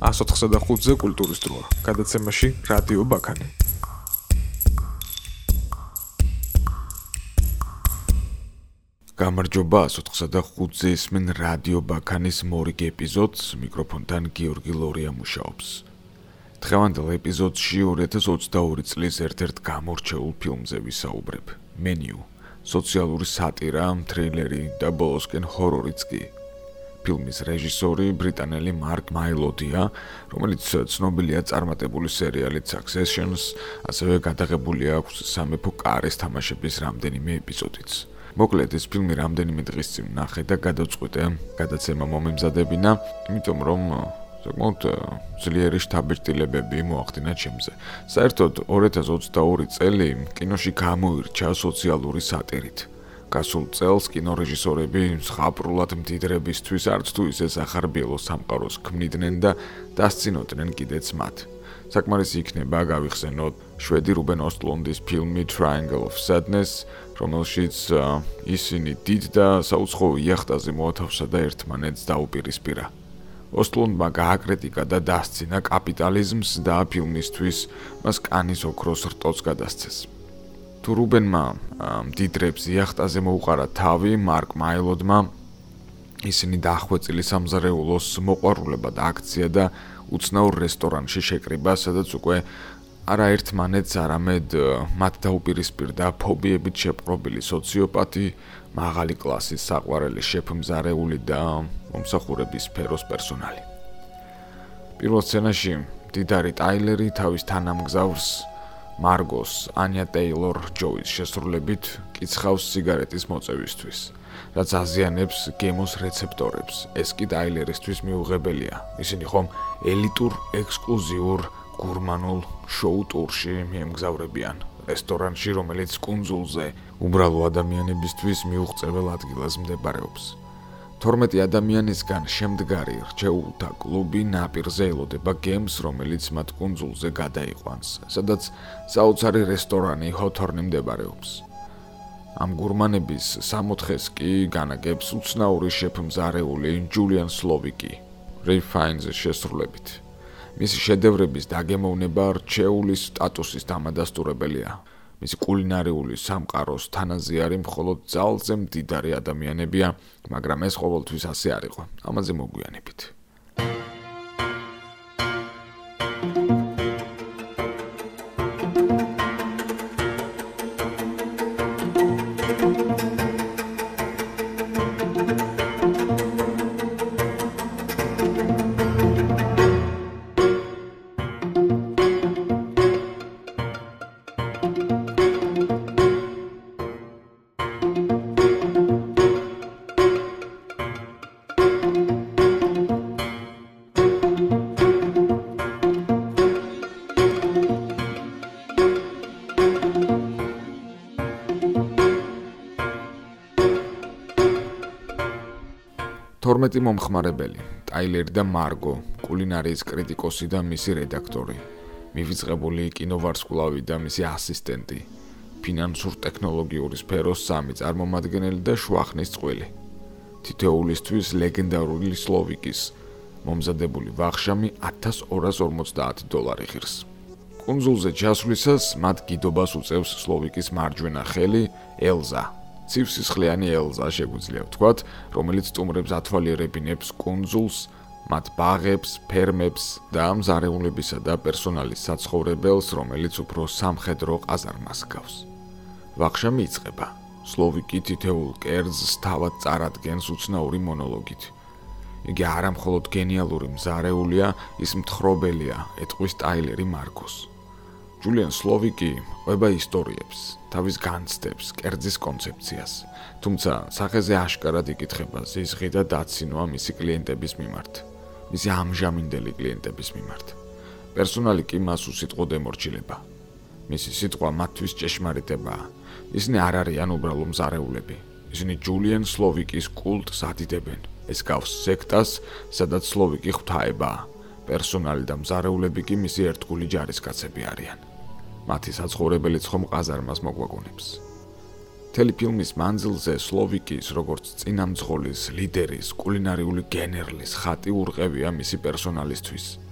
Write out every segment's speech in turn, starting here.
104-ზე კულტურის დროა. გადაცემაში რადიო ბაქანი. გამარჯობა 104-ზე ისმენ რადიო ბაქანის მორიგ ეპიზოდს, მიკროფონთან გიორგი ლორია მუშაობს. დღევანდელ ეპიზოდში 2022 წლის ერთ-ერთ გამორჩეულ ფილმზე ვისაუბრებ. მენიუ, სოციალური სატირა, თრილერი და ბოლოსკენ ჰორორიც კი. ფილმის რეჟისორი ბრიტანელი მარკ მაილოდია, რომელიც ცნობილია წარმატებული სერიალით Succession-ს, ასევე გადაღებული აქვს სამეფო კარის თამაშების რამდენიმე ეპიზოდიც. მოკლედ ეს ფილმი რამდენიმე დღის წინ ნახე და გადავწყვიტე გადაცემა მომემზადებინა, იმიტომ რომ საკმაოდ ძლიერი შთაბეჭდილებები მოახდინა ჩემზე. საერთოდ 2022 წელი კინოში გამოირჩა სოციალური სატირით. გასულ წელს კინორეჟისორები ზღაპრულად მდიდრებისთვის არც თუ ისე სახარბიელო სამყაროს ქმნიდნენ და დასცინოდნენ კიდეც მათ. საკმარისი იქნება გავიხსენოთ შვედი რუბენ ოსტლუნდის ფილმი Triangle of Sadness, რომელშიც ისინი დიდ და საუცხოო იახტაზე მოათავსა და ერთმანეთს დაუპირისპირა. ოსტლუნდმა გააკრიტიკა და დასცინა კაპიტალიზმს და ფილმისთვის მას კანის ოქროს რტოც გადასცეს. თუ რუბენმა მდიდრებს იახტაზე მოუყარა თავი, მარკ მაილოდმა ისინი დახვეწილი სამზარეულოს მოყვარულებად აქცია და უცნაურ რესტორანში შეკრიბა, სადაც უკვე არა ერთმანეთს, არამედ მათ დაუპირისპირდა ფობიებით შეპყრობილი სოციოპათი, მაღალი კლასის საყვარელი შეფმზარეული და მომსახურების სფეროს პერსონალი. პირველ სცენაში მდიდარი ტაილერი თავის თანამგზავრს მარგოს ანია ტეილორ-ჯოის შესრულებით კიცხავს სიგარეტის მოწევისთვის, რაც აზიანებს გემოს რეცეპტორებს. ეს კი ტაილერისთვის მიუღებელია. ისინი ხომ ელიტურ, ექსკლუზიურ, გურმანულ შოუ ტურში მიემგზავრებიან რესტორანში, რომელიც კუნძულზე უბრალო ადამიანებისთვის მიუღწეվել ადგილას მდებარეობს. 12 ადამიანისგან შემდგარი რჩეულთა კლუბი ნაპირზე ელოდება გემს, რომელიც მათ კუნძულზე გადაიყვანს, სადაც საოცარი რესტორანი ჰოთორნი მდებარეობს. ამ გურმანების სამოთხეს კი განაგებს უცნაური შეფმზარეული ჯულიან სლოვიკი, რეიფ ფაინზის შესრულებით. მისი შედევრების დაგემოვნება რჩეულის სტატუსის დამადასტურებელია. მისი კულინარიული სამყაროს თანაზიარი მხოლოდ ძალზე მდიდარი ადამიანებია, მაგრამ ეს ყოველთვის ასე არ იყო. ამაზე მოგვიანებით. თორმეტი მომხმარებელი, ტაილერი და მარგო, კულინარიის კრიტიკოსი და მისი რედაქტორი, მივიწყებული კინოვარსკვლავი და მისი ასისტენტი, ფინანსურ ტექნოლოგიური სფეროს სამი წარმომადგენელი და შუახნის წყვილი. თითოეულისთვის ლეგენდარული სლოვიკის მომზადებული ვახშამი $1250 ღირს. კუნძულზე ჩასვლისას მათ გიდობას უწევს სლოვიკის მარჯვენა ხელი ელზა. ცივსისხლიანი ელზა შეგვიძლია ვთქვათ, რომელიც სტუმრებს ათვალიერებინებს კუნძულს, მათ ბაღებს, ფერმებს და მზარეულებისა და პერსონალის საცხოვრებელს, რომელიც უფრო სამხედრო ყაზარმას გავს. ვახშამი იწყება. სლოვიკი თითოეულ კერძს თავად წარადგენს უცნაური მონოლოგით. იგი არა მხოლოდ გენიალური მზარეულია, ის მთხრობელია, ეტყვის ტაილერი მარგოს. ჯულიან სლოვიკი ყვება ისტორიებს, თავის განცდებს, კერძის კონცეფციას, თუმცა სახეზე აშკარად იკითხება ზიზღი და დაცინვა მისი კლიენტების მიმართ, მისი ამჟამინდელი კლიენტების მიმართ. პერსონალი კი მას უსიტყვოდ ემორჩილება. მისი სიტყვა მათთვის ჭეშმარიტებაა. ისინი არ არიან უბრალო მზარეულები. ისინი ჯულიან სლოვიკის კულტს ადიდებენ. ეს გავს სექტას, სადაც სლოვიკი ღვთაებაა. პერსონალი და მზარეულები კი მისი ერთგული ჯარისკაცები არიან. მათი საცხოვრებელიც ხომ ყაზარმას მოგვაგონებს. მთელი ფილმის მანძილზე სლოვიკის, როგორც წინამძღოლის, ლიდერის, კულინარიული გენერლის ხატი ურყევია მისი პერსონალისთვის.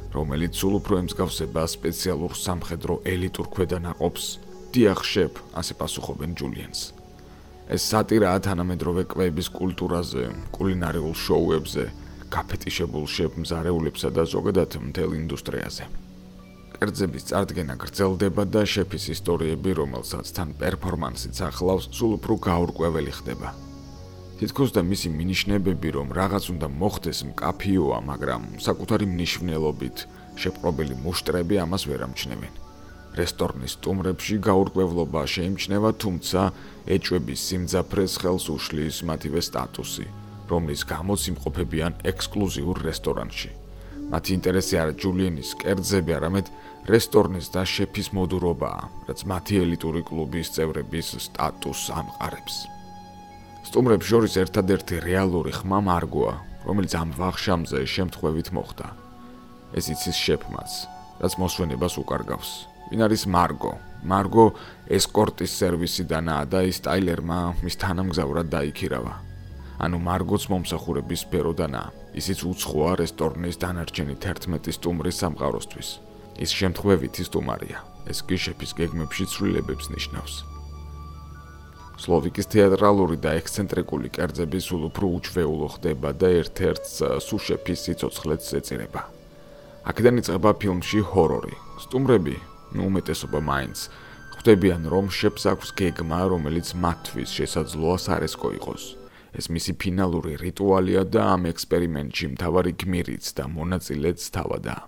რომელიც სულ უფრო ემსგავსება სპეციალურ სამხედრო ელიტურ ქვედანაყოფს, დიახ შეფ, ასე პასუხობენ ჯულიენს. ეს სატირაა თანამედროვე კვების კულტურაზე, კულინარიულ შოუებზე, გაფეტიშებულ შეფ მზარეულებსა და ზოგადად მთელ ინდუსტრიაზე. კერძების წარდგენა გრძელდება და შეფის ისტორიები, რომელსაც თან პერფორმანსიც ახლავს, სულ უფრო გაურკვეველი ხდება. თითქოს და მისი მინიშნებები, რომ რაღაც უნდა მოხდეს მკაფიოა, მაგრამ საკუთარი მნიშვნელობით შეპყრობილი მუშტრები ამას ვერ ამჩნევენ. რესტორნის სტუმრებში გაურკვევლობა შეიმჩნევა, თუმცა ეჭვების სიმძაფრეს ხელს უშლის მათივე სტატუსი, რომლის გამოც იმყოფებიან ექსკლუზიურ რესტორანში. მათი ინტერესი არა ჯულieნის კერძები, არამედ რესტორნის და შეფის მოდურობაა, რაც მათი ელიტური კლუბის წევრების სტატუსს ამყარებს. სტუმრებს შორის ერთადერთი რეალური ხმა მარგოა, რომელიც ამ ვახშამზე შემთხვევით მოხდა. ეს იცის შეფმაც, რაც მოსვენებას უკარგავს. ვინ არის მარგო? მარგო ესკორტის სერვისიდანაა და ის ტაილერმა მის თანამგზავრად დაიქირავა. ანუ მარგოც მომსახურების სფეროდანაა. ისიც უცხოა რესტორნის დანარჩენი 11 სტუმრის სამყაროსთვის. ის შემთხვევითი სტუმარია. ეს კი შეფის გეგმებში ცვლილებებს ნიშნავს. სლოვიკის თეატრალური და ექსცენტრიკული კერძები სულ უფრო უჩვეულო ხდება და ერთ-ერთს სუშეფის სიცოცხლეც ეწირება. აქედან იწყება ფილმში ჰორორი. სტუმრები, უმეტესობა მაინც, ხვდებიან, რომ შეფს აქვს გეგმა, რომელიც მათთვის შესაძლოა სარესკო იყოს. ეს მისი ფინალური რიტუალია და ამ ექსპერიმენტში მთავარი გმირიც და მონაწილეც თავადაა.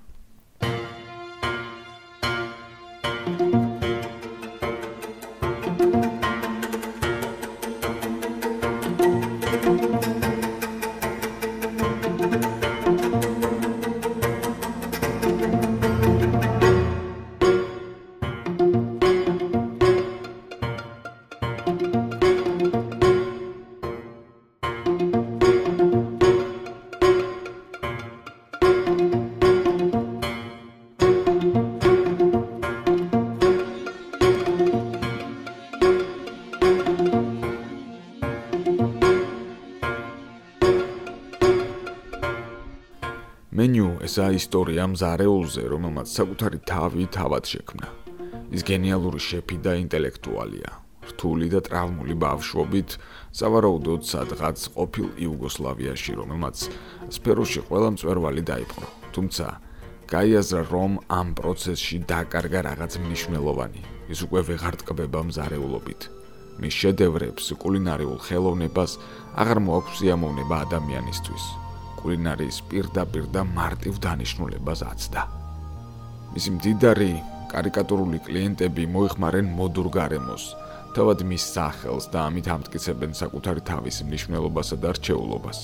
მენიუ ესაა ისტორია მზარეულზე, რომელმაც საკუთარი თავი თავად შექმნა. ის გენიალური შეფი და ინტელექტუალია. რთული და ტრავმული ბავშვობით, სავარაუდოდ სადღაც ყოფილ იუგოსლავიაში, რომელმაც სფეროში ყველა მწვერვალი დაიპყრო. თუმცა გაიაზრა, რომ ამ პროცესში დაკარგა რაღაც მნიშვნელოვანი. ის უკვე ვეღარ ტკბება მზარეულობით. მის შედევრებს, კულინარიულ ხელოვნებას აღარ მოაქვს სიამოვნება ადამიანისთვის. კულინარიის პირდაპირ და მარტივ დანიშნულებას აცდა. მისი მდიდარი კარიკატურული კლიენტები მოიხმარენ მოდურ გარემოს, თავად მის სახელს და ამით ამტკიცებენ საკუთარი თავის მნიშვნელობასა და რჩეულობას.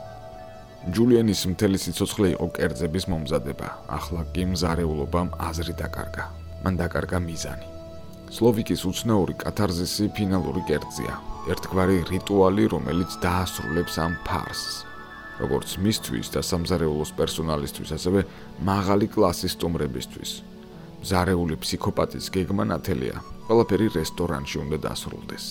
ჯულieნის მთელი სიცოცხლე იყო კერძების მომზადება, ახლა კი მზარეულობამ აზრი დაკარგა. მან დაკარგა მიზანი. სლოვიკის უცნაური კათარზისი ფინალური კერძია, ერთგვარი რიტუალი, რომელიც დაასრულებს ამ ფარსს. როგორც მისთვის და სამზარეულოს პერსონალისთვის, ასევე მაღალი კლასის სტუმრებისთვის. მზარეული ფსიქოპატის გეგმა ნათელია, ყველაფერი რესტორანში უნდა დასრულდეს.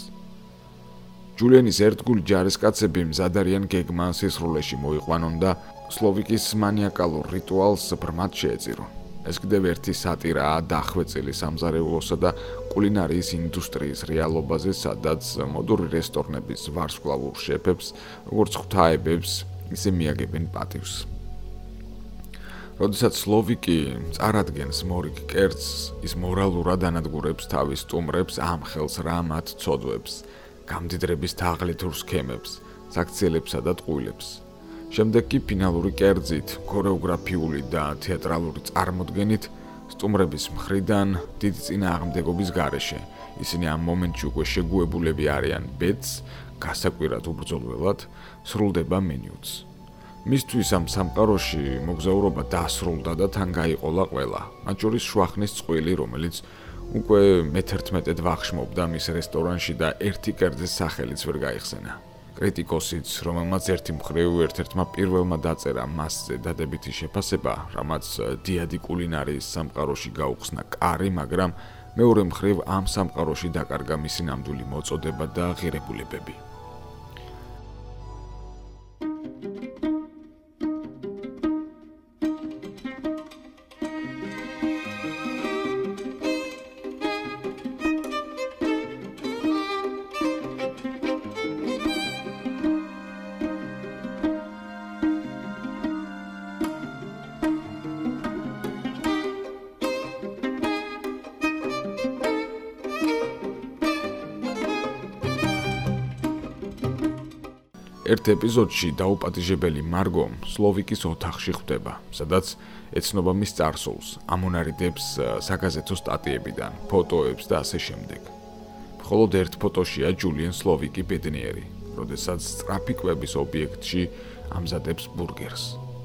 ჯულieნის ერთგული ჯარისკაცები მზად არიან გეგმა სისრულეში მოიყვანონ და სლოვიკის მანიაკალურ რიტუალს ბრმად შეეწირონ. ეს კიდევ ერთი სატირაა დახვეწილი სამზარეულოსა და კულინარიის ინდუსტრიის რეალობაზე, სადაც მოდური რესტორნების ვარსკვლავურ შეფებს, როგორც ღვთაებებს, ისე მიაგებენ პატივს. როდესაც სლოვიკი წარადგენს მორიგ კერძს, ის მორალურად ანადგურებს თავის სტუმრებს ამ ხელს რა მათ ცოდვებს, გამდიდრების თაღლითურ სქემებს, საქციელებსა და ტყუილებს. შემდეგ კი ფინალური კერძით, ქორეოგრაფიული და თეატრალური წარმოდგენით სტუმრების მხრიდან დიდი წინააღმდეგობის გარეშე. ისინი ამ მომენტში უკვე შეგუებულები არიან ბედს, გასაკვირად უბრძოლველად სრულდება მენიუც. მისთვის ამ სამყაროში მოგზაურობა დასრულდა და თან გაიყოლა ყველა, მათ შორის შუახნის წყვილი, რომელიც უკვე მე-11 ვახშმობდა მის რესტორანში და ერთი კერძის სახელიც ვერ გაიხსენა. კრიტიკოსიც, რომელმაც ერთი მხრივ ერთ-ერთმა პირველმა დაწერა მასზე დადებითი შეფასება, რამაც დიადი კულინარიის სამყაროში გაუხსნა კარი, მაგრამ მეორე მხრივ ამ სამყაროში დაკარგა მისი ნამდვილი მოწოდება და ღირებულებები. ერთ ეპიზოდში დაუპატიჟებელი მარგო სლოვიკის ოთახში ხვდება, სადაც ეცნობა მის წარსულს, ამონარიდებს საგაზეთო სტატიებიდან, ფოტოებს და ასე შემდეგ. მხოლოდ ერთ ფოტოშია ჯულიან სლოვიკი ბედნიერი, როდესაც სწრაფი კვების ობიექტში ამზადებს ბურგერს.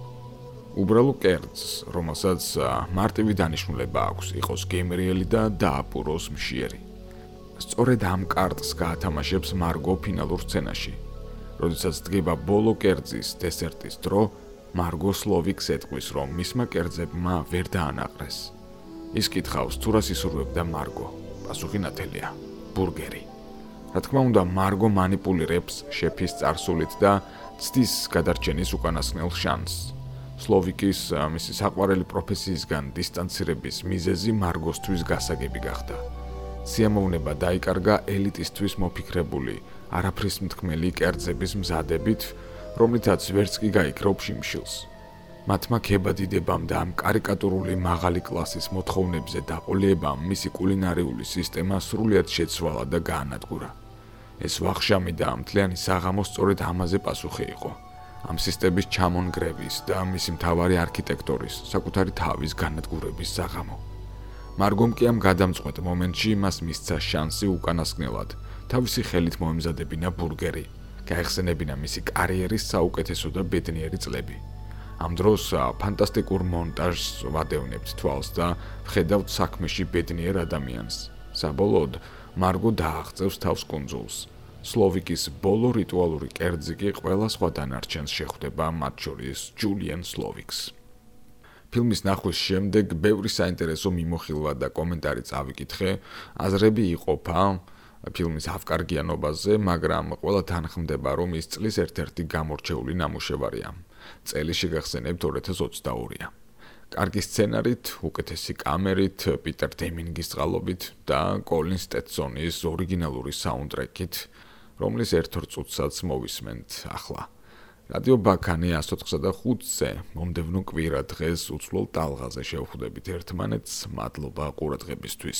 უბრალო კერძს, რომელსაც მარტივი დანიშნულება აქვს, იყოს გემრიელი და დააპუროს მშიერი. სწორედ ამ კარტს გაათამაშებს მარგო ფინალურ სცენაში. როდესაც დგება ბოლო კერძის დესერტის დრო, მარგო სლოვიკს ეტყვის, რომ მისმა კერძებმა ვერ დაანაყრეს. ის კითხავს, თუ რას ისურვებდა მარგო. პასუხი ნათელია: ბურგერი. რა თქმა უნდა, მარგო მანიპულირებს შეფის წარსულით და ცდის გადარჩენის უკანასკნელ შანსს. სლოვიკის მისი საყვარელი პროფესიისგან დისტანცირების მიზეზი მარგოსთვის გასაგები გახდა. სიამოვნება დაიკარგა ელიტისთვის მოფიქრებული, არაფრის მთქმელი კერძების მზადებით, რომლითაც ვერც კი გაიქრობ შიმშილს. მათმა ქებადიდებამ და ამ კარიკატურული მაღალი კლასის მოთხოვნებზე დაყოლიებამ მისი კულინარიული სისტემა სრულიად შეცვალა და გაანადგურა. ეს ვახშამი და მთლიანი საღამო სწორედ ამაზე პასუხი იყო. ამ სისტემის ჩამონგრევის და მისი მთავარი არქიტექტორის, საკუთარი თავის განადგურების საღამო. მარგომ კი ამ გადამწყვეტ მომენტში მას მისცა შანსი უკანასკნელად თავისი ხელით მოემზადებინა ბურგერი, გაეხსენებინა მისი კარიერის საუკეთესო და ბედნიერი წლები. ამ დროს ფანტასტიკურ მონტაჟს ვადევნებთ თვალს და ვხედავთ საქმეში ბედნიერ ადამიანს. საბოლოოდ მარგო დააღწევს თავს კუნძულს. სლოვიკის ბოლო რიტუალური კერძი კი ყველა სხვა დანარჩენს შეხვდება, მათ შორის ჯულიან სლოვიკს. ფილმის ნახვის შემდეგ ბევრი საინტერესო მიმოხილვა და კომენტარი წავიკითხე, აზრები იყოფა ფილმის ავკარგიანობაზე, მაგრამ ყველა თანხმდება, რომ ის წლის ერთ-ერთი გამორჩეული ნამუშევარია. წელი შეგახსენებთ 2022-ია. კარგი სცენარით, უკეთესი კამერით, პიტერ დემინგის წყალობით და კოლინ სტეტსონის ორიგინალური საუნდტრეკით, რომლის ერთ-ორ წუთსაც მოვისმენთ ახლა. რადიო ბაქანი 104.5-ზე მომდევნო კვირა დღეს უცვლელ ტალღაზე შევხვდებით ერთმანეთს, მადლობა ყურადღებისთვის.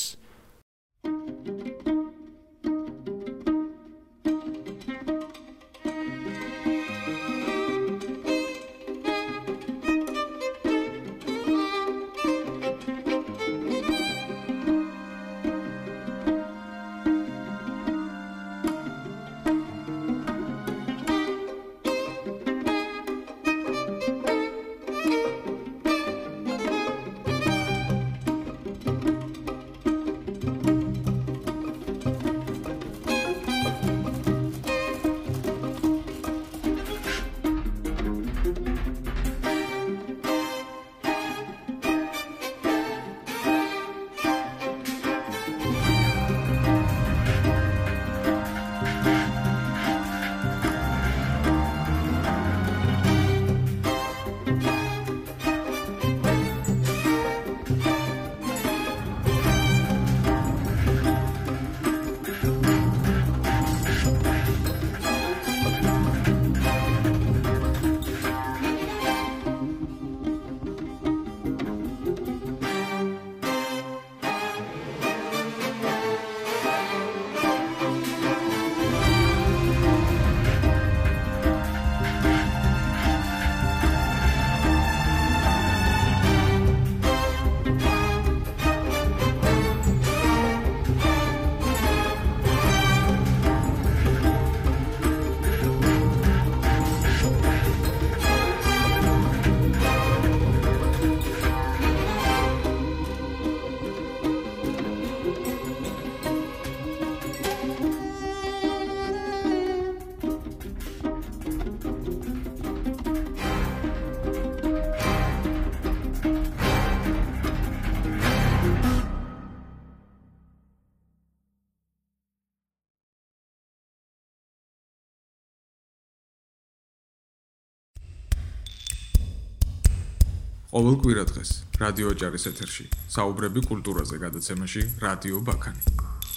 ყოველ კვირა დღეს რადიო აჭარის ეთერში საუბრები კულტურაზე გადაცემაში რადიო ბაქანი.